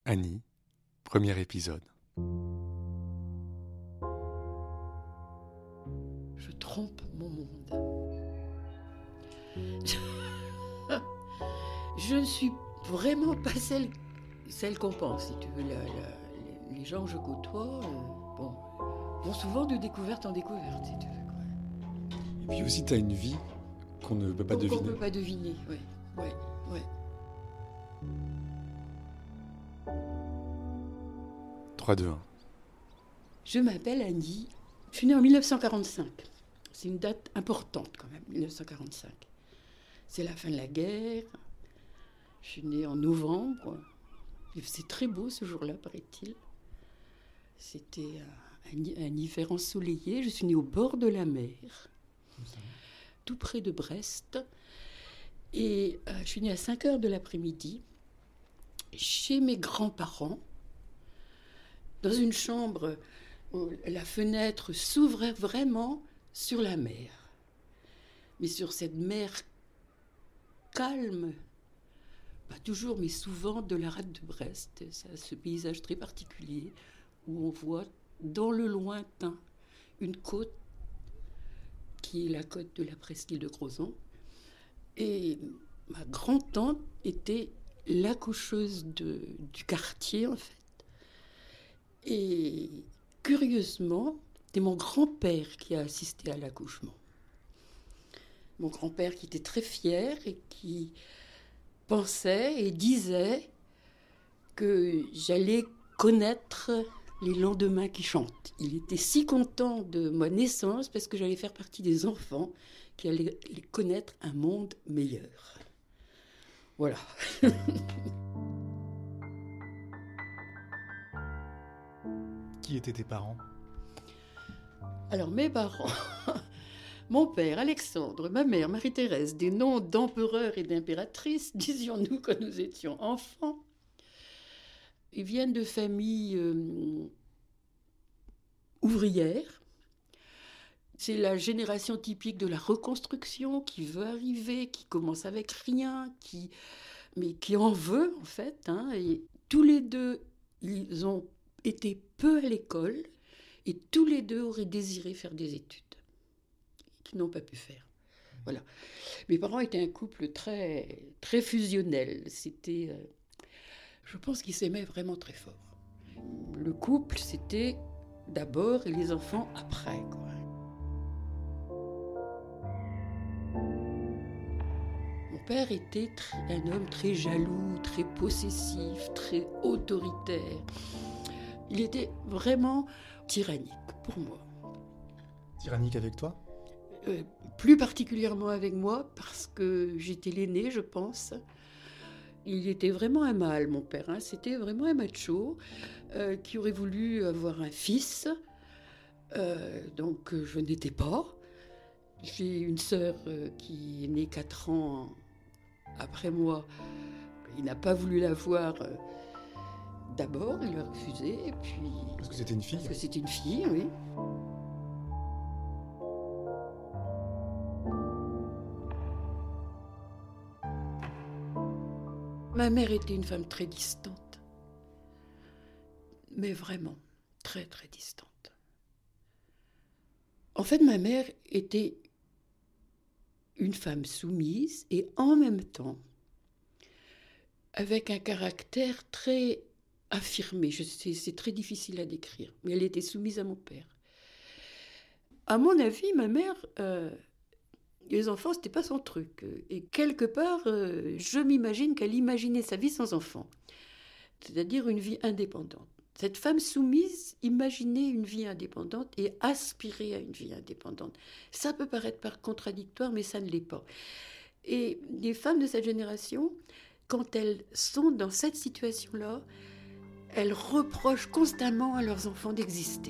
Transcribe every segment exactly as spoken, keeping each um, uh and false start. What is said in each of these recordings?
Annie, premier épisode. Je trompe mon monde. Je ne suis vraiment pas celle, celle qu'on pense, si tu veux. La, la, les, les gens que je côtoie, euh, bon, vont souvent de découverte en découverte, si tu veux. Quoi. Et puis aussi, tu as une vie qu'on ne peut pas Qu'on deviner. ne peut pas deviner, oui. Ouais, ouais. trois, deux, un. Je m'appelle Annie. Je suis née en dix-neuf cent quarante-cinq. C'est une date importante quand même, dix-neuf cent quarante-cinq. C'est la fin de la guerre. Je suis née en novembre. C'est très beau ce jour-là, paraît-il. C'était un, un hiver ensoleillé. Je suis née au bord de la mer, tout près de Brest. Et euh, je suis née à cinq heures de l'après-midi, chez mes grands-parents, dans une chambre où la fenêtre s'ouvrait vraiment sur la mer. Mais sur cette mer calme, pas toujours, mais souvent, de la rade de Brest. C'est ce paysage très particulier où on voit dans le lointain une côte qui est la côte de la presqu'île de Crozon. Et ma grand-tante était l'accoucheuse de, du quartier, en fait. Et curieusement, c'est mon grand-père qui a assisté à l'accouchement. Mon grand-père qui était très fier et qui pensait et disait que j'allais connaître les lendemains qui chantent. Il était si content de ma naissance parce que j'allais faire partie des enfants qui allaient connaître un monde meilleur. Voilà. Qui étaient tes parents ? Alors, mes parents, mon père, Alexandre, ma mère, Marie-Thérèse, des noms d'empereurs et d'impératrices, disions-nous quand nous étions enfants. Ils viennent de familles euh, ouvrières. C'est la génération typique de la reconstruction qui veut arriver, qui commence avec rien, qui, mais qui en veut en fait. Hein, et tous les deux, ils ont été peu à l'école et tous les deux auraient désiré faire des études qu'ils n'ont pas pu faire. Voilà. Mes parents étaient un couple très, très fusionnel. C'était, euh, je pense qu'ils s'aimaient vraiment très fort. Le couple, c'était d'abord et les enfants après, quoi. Mon père était très, un homme très jaloux, très possessif, très autoritaire. Il était vraiment tyrannique pour moi. Tyrannique avec toi ? Euh, plus particulièrement avec moi, parce que j'étais l'aînée, je pense. Il était vraiment un mâle, mon père. Hein. C'était vraiment un macho euh, qui aurait voulu avoir un fils. Euh, donc, euh, je n'étais pas. J'ai une sœur euh, qui est née quatre ans après moi. Il n'a pas voulu l'avoir. Euh, d'abord, il a refusé. Et puis, Parce que c'était une fille ? Parce que c'était une fille, oui. Ma mère était une femme très distante, mais vraiment très très distante. En fait, ma mère était une femme soumise et en même temps avec un caractère très affirmé. Je sais, c'est très difficile à décrire, mais elle était soumise à mon père. À mon avis, ma mère... Euh, Les enfants, c'était pas son truc. Et quelque part, euh, je m'imagine qu'elle imaginait sa vie sans enfants. C'est-à-dire une vie indépendante. Cette femme soumise imaginait une vie indépendante et aspirait à une vie indépendante. Ça peut paraître contradictoire, mais ça ne l'est pas. Et les femmes de cette génération, quand elles sont dans cette situation-là, elles reprochent constamment à leurs enfants d'exister.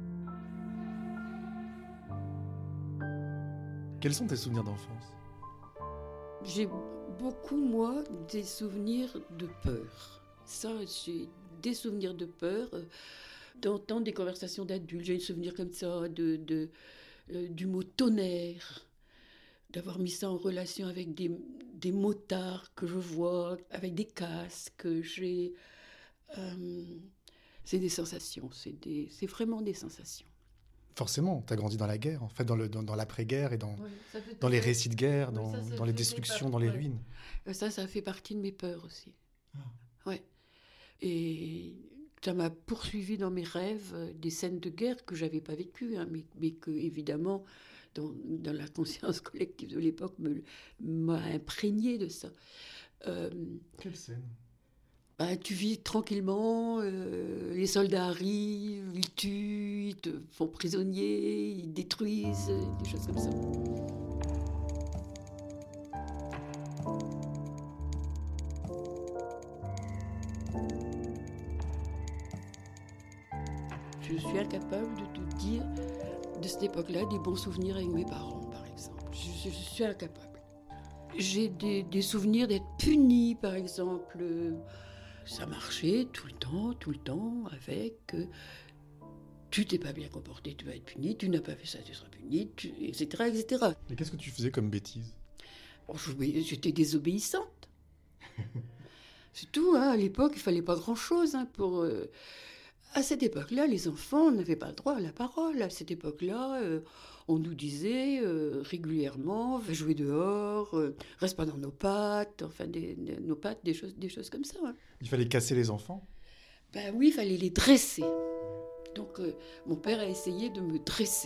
Quels sont tes souvenirs d'enfance ? J'ai beaucoup, moi, des souvenirs de peur. Ça, j'ai des souvenirs de peur, euh, d'entendre des conversations d'adultes. J'ai des souvenirs comme ça, de, de, euh, du mot tonnerre, d'avoir mis ça en relation avec des, des motards que je vois, avec des casques. J'ai euh, c'est des sensations, c'est, des, c'est vraiment des sensations. Forcément, tu as grandi dans la guerre, en fait, dans, le, dans, dans l'après-guerre et dans, Oui, ça fait dans les toujours- récits de guerre, Oui, dans, ça, ça dans les fait destructions, par- dans les ouais. ruines. Euh, Ça, ça fait partie de mes peurs aussi. Ah. Ouais. Et ça m'a poursuivi dans mes rêves euh, des scènes de guerre que j'avais pas vécues, hein, mais, mais que, évidemment, dans, dans la conscience collective de l'époque, me, m'a imprégné de ça. Euh, Quelle scène? bah, tu vis tranquillement, euh, les soldats arrivent, ils tuent, ils te font prisonnier, ils détruisent, euh, des choses comme ça. Je suis incapable de te dire, de cette époque-là, des bons souvenirs avec mes parents, par exemple. Je, je suis incapable. J'ai des, des souvenirs d'être punie, par exemple. Ça marchait tout le temps, tout le temps, avec... Euh, tu t'es pas bien comporté, tu vas être puni, tu n'as pas fait ça, tu seras puni, tu, et cetera, et cetera. Et qu'est-ce que tu faisais comme bêtise? Bon, je- j'étais désobéissante. C'est tout, hein. À l'époque, il fallait pas grand-chose hein, pour... Euh, À cette époque-là, les enfants n'avaient pas le droit à la parole. À cette époque-là, euh, on nous disait euh, régulièrement, va jouer dehors, euh, reste pas dans nos pattes, enfin, des, des- nos pattes, des choses, des choses comme ça. Hein. Il fallait casser les enfants? Ben oui, il fallait les dresser. Donc, euh, mon père a essayé de me dresser.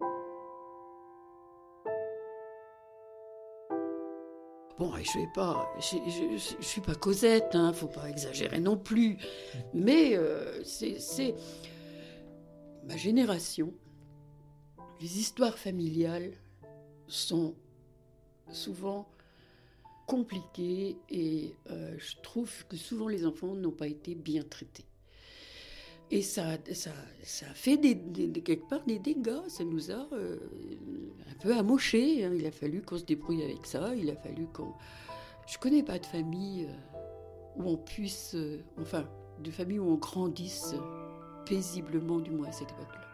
Bon, je vais pas, je, je, je, je suis pas Cosette, hein, faut pas exagérer non plus. Mais euh, c'est, c'est ma génération. Les histoires familiales sont souvent compliquées et euh, je trouve que souvent les enfants n'ont pas été bien traités. Et ça, ça, ça a fait des, des, des- quelque part des dégâts, ça nous a euh, un peu amochés. Hein. Il a fallu qu'on se débrouille avec ça, il a fallu qu'on... Je connais pas de famille euh, où on puisse... euh, enfin, de famille où on grandisse euh, paisiblement, du moins à cette époque-là.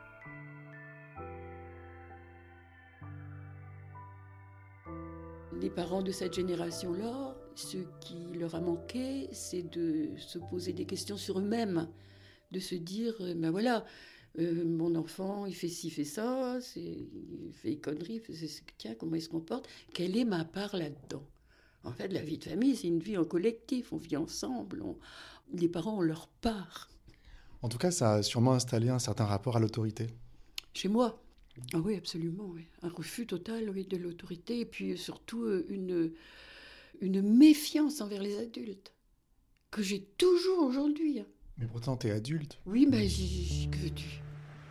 Les parents de cette génération-là, ce qui leur a manqué, c'est de se poser des questions sur eux-mêmes. De se dire, euh, ben voilà, euh, mon enfant, il fait ci, il fait ça, c'est, il fait des conneries, il fait, c'est, c'est- tiens, comment il se comporte, quelle est ma part là-dedans? En fait, la vie de famille, c'est une vie en collectif, on vit ensemble, on- les parents ont leur part. En tout cas, ça a sûrement installé un certain rapport à l'autorité. Chez moi, ah oui, absolument, oui. Un refus total oui, de l'autorité, et puis surtout euh, une, une méfiance envers les adultes, que j'ai toujours aujourd'hui. Hein. Mais pourtant, t'es adulte. Oui, mais j- j- que veux-tu?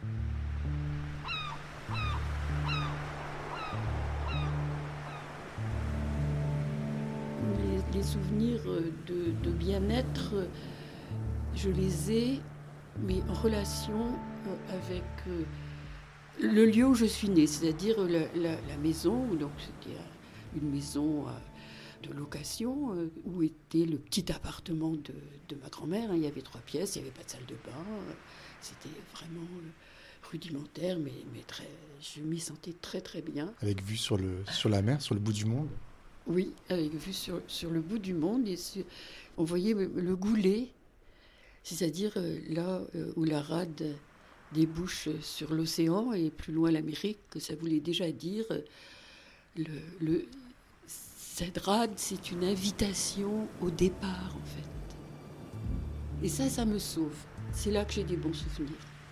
Les, les souvenirs euh, de, de bien-être, euh, je les ai, mais en relation euh, avec euh, le lieu où je suis née, c'est-à-dire la, la- la maison, donc c'était euh, une maison euh, de location euh, où était le petit appartement de, de ma grand-mère. Hein. Il y avait trois pièces, il n'y avait pas de salle de bain. euh, C'était vraiment euh, rudimentaire, mais, mais très, je m'y sentais très très bien. Avec vue sur, le, sur la mer, sur le bout du monde. Oui, avec vue sur, sur le bout du monde. Et sur- on voyait le, le Goulet, c'est-à-dire euh, là euh, où la rade débouche sur l'océan et plus loin l'Amérique, que ça voulait déjà dire. euh, Le, le, cette rade, c'est une invitation au départ, en fait. Et ça, ça me sauve. C'est là que j'ai des bons souvenirs.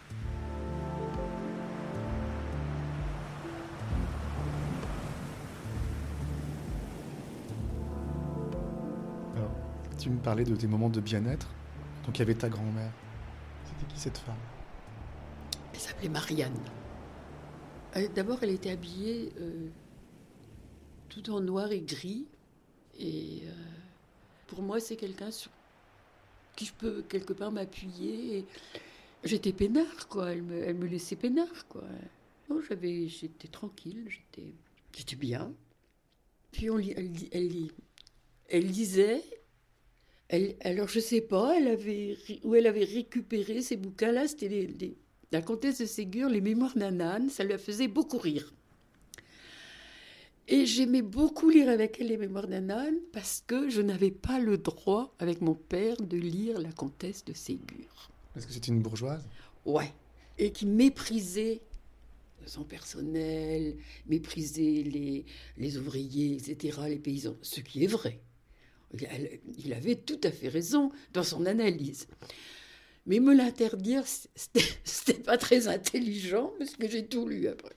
Alors, tu me parlais de tes moments de bien-être. Donc, il y avait ta grand-mère. C'était qui cette femme? Elle s'appelait Marianne. Elle- D'abord, elle était habillée euh, tout en noir et gris. Et euh, pour moi, c'est quelqu'un sur qui je peux quelque part m'appuyer. Et j'étais peinard, quoi. Elle me, elle me laissait peinard, quoi. Non, j'avais, j'étais tranquille, j'étais, j'étais bien. Puis on, lit- elle, lit- elle, lit- elle lisait. Elle, alors je sais pas, elle avait, ré- où elle avait récupéré ces bouquins-là. C'était les, les- la comtesse de Ségur, les Mémoires d'Anane. Ça lui faisait beaucoup rire. Et j'aimais beaucoup lire avec elle les Mémoires d'un âne parce que je n'avais pas le droit, avec mon père, de lire La Comtesse de Ségur. Parce que c'était une bourgeoise? Ouais. Et qui méprisait son personnel, méprisait les, les ouvriers, et cetera, les paysans. Ce qui est vrai. Il avait tout à fait raison dans son analyse. Mais me l'interdire, c'était, c'était pas très intelligent parce que j'ai tout lu après.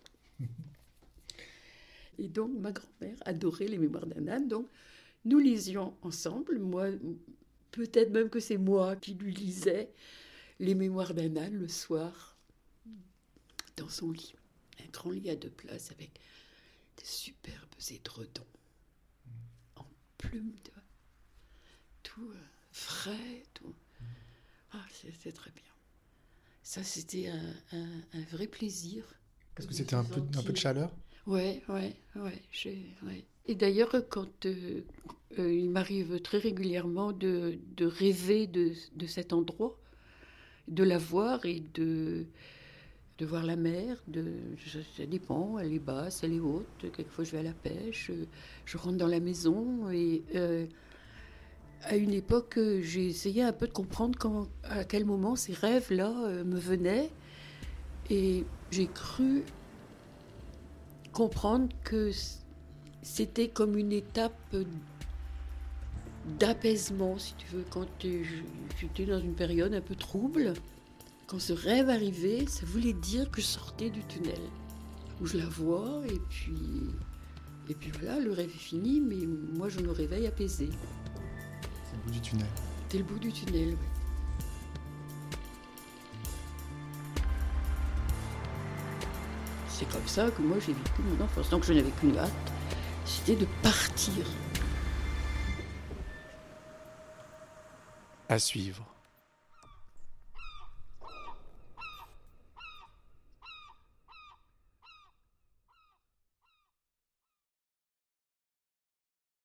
Et donc, ma grand-mère adorait les Mémoires d'un âne. Donc, nous lisions ensemble. Moi, peut-être même que c'est moi qui lui lisais les Mémoires d'un âne le soir dans son lit. Un grand lit à deux places avec des superbes édredons en plumes, tu vois. Tout euh, frais, tout. Ah, c'était très bien. Ça, c'était un, un, un vrai plaisir. Parce que c'était un peu, un peu de chaleur? Ouais, ouais, ouais, j'ai, ouais. Et d'ailleurs, quand euh, euh, il m'arrive très régulièrement de, de rêver de, de cet endroit, de la voir et de, de voir la mer, de, ça dépend, elle est basse, elle est haute, quelquefois je vais à la pêche, je rentre dans la maison et euh, à une époque, j'ai essayé un peu de comprendre quand, à quel moment ces rêves-là euh, me venaient et j'ai cru comprendre que c'était comme une étape d'apaisement, si tu veux, quand j'étais dans une période un peu trouble. Quand ce rêve arrivait, ça voulait dire que je sortais du tunnel, où je la vois, et puis, et puis voilà, le rêve est fini, mais moi je me réveille apaisée. C'est le bout du tunnel. C'est le bout du tunnel, oui. C'est comme ça que moi j'ai vécu mon enfance. Donc je n'avais qu'une hâte, c'était de partir. À suivre.